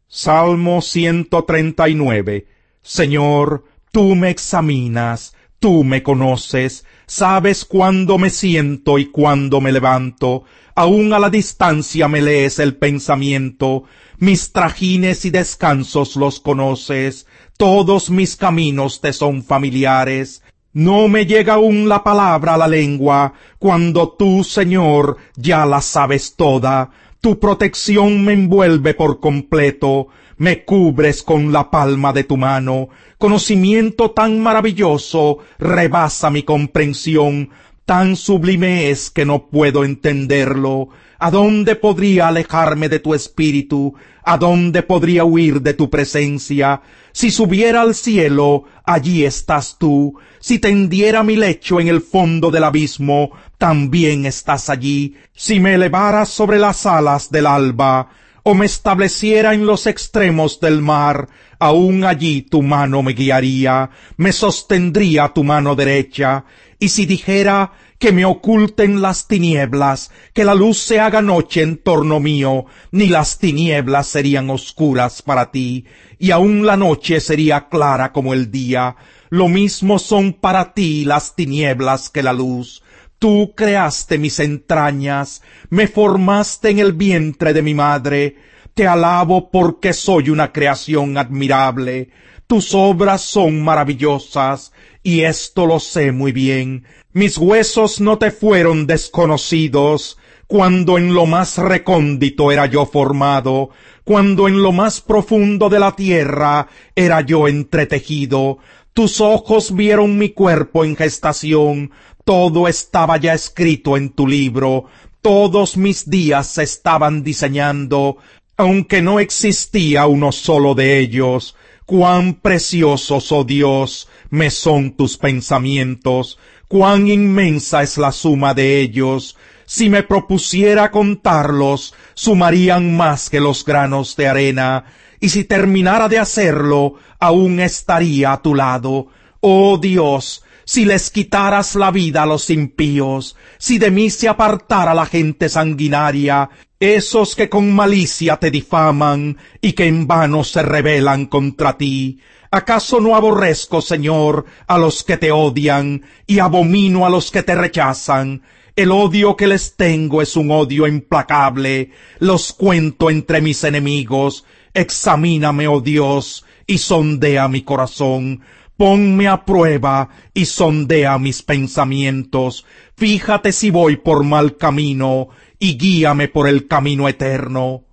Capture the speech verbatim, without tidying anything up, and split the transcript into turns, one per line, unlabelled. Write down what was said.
Salmo ciento treinta y nueve. Señor, tú me examinas, tú me conoces, sabes cuándo me siento y cuándo me levanto, aun a la distancia me lees el pensamiento, mis trajines y descansos los conoces, todos mis caminos te son familiares. No me llega aún la palabra a la lengua, cuando tú, Señor, ya la sabes toda. Tu protección me envuelve por completo, me cubres con la palma de tu mano. Conocimiento tan maravilloso rebasa mi comprensión, tan sublime es que no puedo entenderlo. ¿A dónde podría alejarme de tu espíritu? ¿A dónde podría huir de tu presencia? Si subiera al cielo, allí estás tú. Si tendiera mi lecho en el fondo del abismo, también estás allí. Si me elevara sobre las alas del alba, o me estableciera en los extremos del mar, aún allí tu mano me guiaría, me sostendría tu mano derecha. Y si dijera que me oculten las tinieblas, que la luz se haga noche en torno mío, ni las tinieblas serían oscuras para ti, y aun la noche sería clara como el día. Lo mismo son para ti las tinieblas que la luz. Tú creaste mis entrañas, me formaste en el vientre de mi madre. Te alabo porque soy una creación admirable. Tus obras son maravillosas, y esto lo sé muy bien. Mis huesos no te fueron desconocidos, cuando en lo más recóndito era yo formado, cuando en lo más profundo de la tierra era yo entretejido. Tus ojos vieron mi cuerpo en gestación, todo estaba ya escrito en tu libro, todos mis días se estaban diseñando, aunque no existía uno solo de ellos. Cuán preciosos, oh Dios, me son tus pensamientos, cuán inmensa es la suma de ellos. Si me propusiera contarlos, sumarían más que los granos de arena, y si terminara de hacerlo, aún estaría a tu lado. Oh Dios, si les quitaras la vida a los impíos, si de mí se apartara la gente sanguinaria, esos que con malicia te difaman y que en vano se rebelan contra ti. ¿Acaso no aborrezco, Señor, a los que te odian y abomino a los que te rechazan? El odio que les tengo es un odio implacable, los cuento entre mis enemigos. Examíname, oh Dios, y sondea mi corazón. Ponme a prueba y sondea mis pensamientos. Fíjate si voy por mal camino y guíame por el camino eterno.